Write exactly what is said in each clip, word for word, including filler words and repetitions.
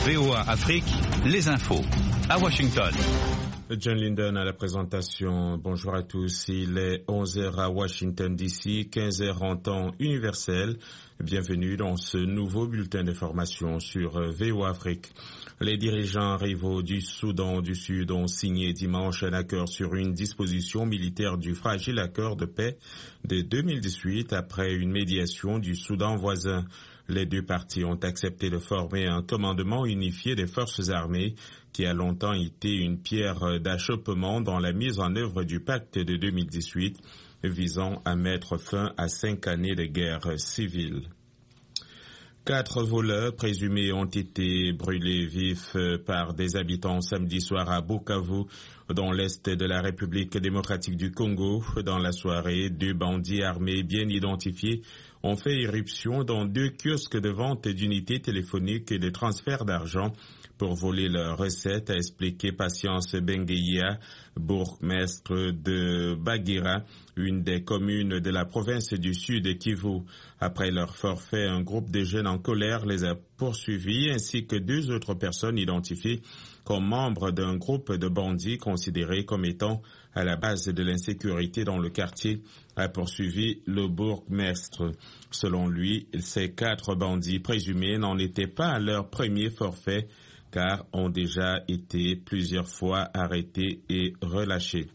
V O A Afrique, les infos. À Washington. John Linden à la présentation. Bonjour à tous. Il est onze heures à Washington D C, quinze heures en temps universel. Bienvenue dans ce nouveau bulletin d'information sur V O A Afrique. Les dirigeants rivaux du Soudan du Sud ont signé dimanche un accord sur une disposition militaire du fragile accord de paix de deux mille dix-huit après une médiation du Soudan voisin. Les deux parties ont accepté de former un commandement unifié des forces armées qui a longtemps été une pierre d'achoppement dans la mise en œuvre du pacte de deux mille dix-huit visant à mettre fin à cinq années de guerre civile. Quatre voleurs présumés ont été brûlés vifs par des habitants samedi soir à Bukavu, dans l'est de la République démocratique du Congo. Dans la soirée, deux bandits armés bien identifiés ont fait irruption dans deux kiosques de vente d'unités téléphoniques et de transfert d'argent pour voler leurs recettes, a expliqué Patience Bengeya, bourgmestre de Bagira, une des communes de la province du Sud Kivu. Après leur forfait, un groupe de jeunes en colère les a poursuivis, ainsi que deux autres personnes identifiées comme membres d'un groupe de bandits considérés comme étant à la base de l'insécurité dans le quartier, a poursuivi le bourgmestre. Selon lui, ces quatre bandits présumés n'en étaient pas à leur premier forfait, car ont déjà été plusieurs fois arrêtés et relâchés.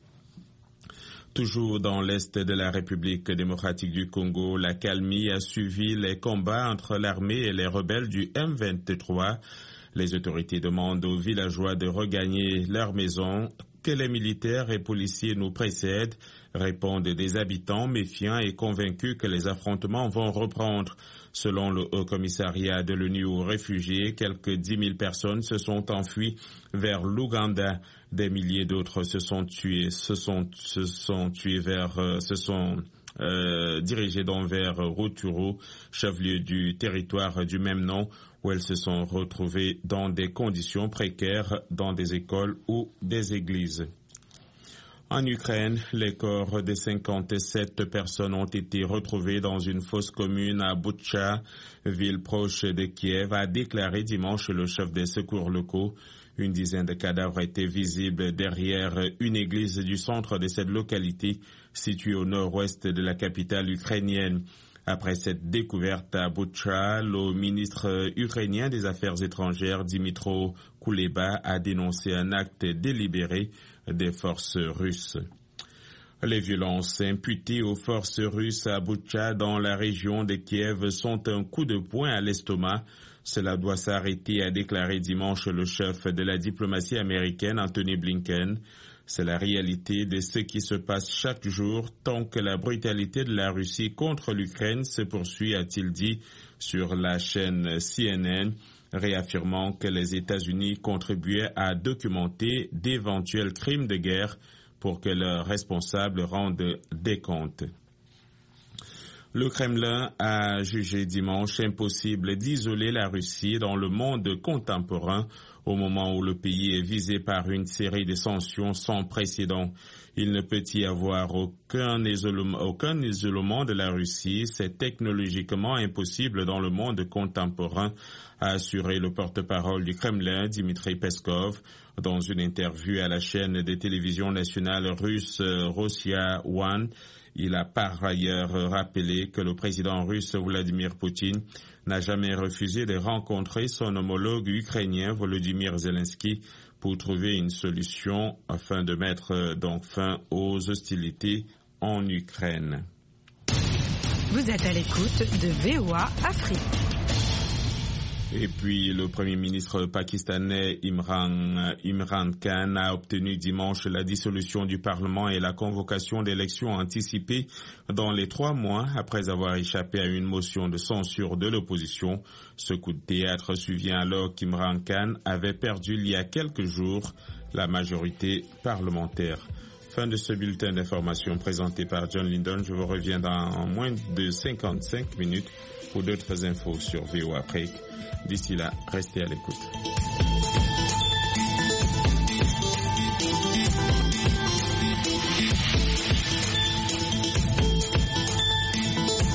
Toujours dans l'est de la République démocratique du Congo, l'accalmie a suivi les combats entre l'armée et les rebelles du M vingt-trois. Les autorités demandent aux villageois de regagner leur maison. Que les militaires et policiers nous précèdent, répondent des habitants méfiants et convaincus que les affrontements vont reprendre. Selon le Haut Commissariat de l'ONU aux réfugiés, quelques dix mille personnes se sont enfuies vers l'Ouganda. Des milliers d'autres se sont tués, se sont, se sont tués vers, euh, se sont euh, dirigés donc vers Rutshuru, chef-lieu du territoire du même nom, où elles se sont retrouvées dans des conditions précaires dans des écoles ou des églises. En Ukraine, les corps de cinquante-sept personnes ont été retrouvés dans une fosse commune à Boutcha, ville proche de Kiev, a déclaré dimanche le chef des secours locaux. Une dizaine de cadavres étaient visibles derrière une église du centre de cette localité, située au nord-ouest de la capitale ukrainienne. Après cette découverte à Boutcha, le ministre ukrainien des Affaires étrangères, Dmytro Kuleba, a dénoncé un acte délibéré des forces russes. Les violences imputées aux forces russes à Boutcha dans la région de Kiev sont un coup de poing à l'estomac. Cela doit s'arrêter, a déclaré dimanche le chef de la diplomatie américaine, Anthony Blinken. C'est la réalité de ce qui se passe chaque jour tant que la brutalité de la Russie contre l'Ukraine se poursuit, a-t-il dit sur la chaîne C N N, réaffirmant que les États-Unis contribuaient à documenter d'éventuels crimes de guerre pour que leurs responsables rendent des comptes. Le Kremlin a jugé dimanche impossible d'isoler la Russie dans le monde contemporain au moment où le pays est visé par une série de sanctions sans précédent. Il ne peut y avoir aucun isolement, aucun isolement de la Russie. C'est technologiquement impossible dans le monde contemporain, a assuré le porte-parole du Kremlin, Dmitry Peskov, dans une interview à la chaîne de télévision nationale russe Rossiya un. Il a par ailleurs rappelé que le président russe Vladimir Poutine n'a jamais refusé de rencontrer son homologue ukrainien Volodymyr Zelensky pour trouver une solution afin de mettre donc fin aux hostilités en Ukraine. Vous êtes à l'écoute de V O A Afrique. Et puis, le Premier ministre pakistanais Imran, Imran Khan a obtenu dimanche la dissolution du Parlement et la convocation d'élections anticipées dans les trois mois après avoir échappé à une motion de censure de l'opposition. Ce coup de théâtre survient alors qu'Imran Khan avait perdu il y a quelques jours la majorité parlementaire. Fin de ce bulletin d'information présenté par John Linden. Je vous reviens dans moins de cinquante-cinq minutes pour d'autres infos sur V O A Afrique. D'ici là, restez à l'écoute.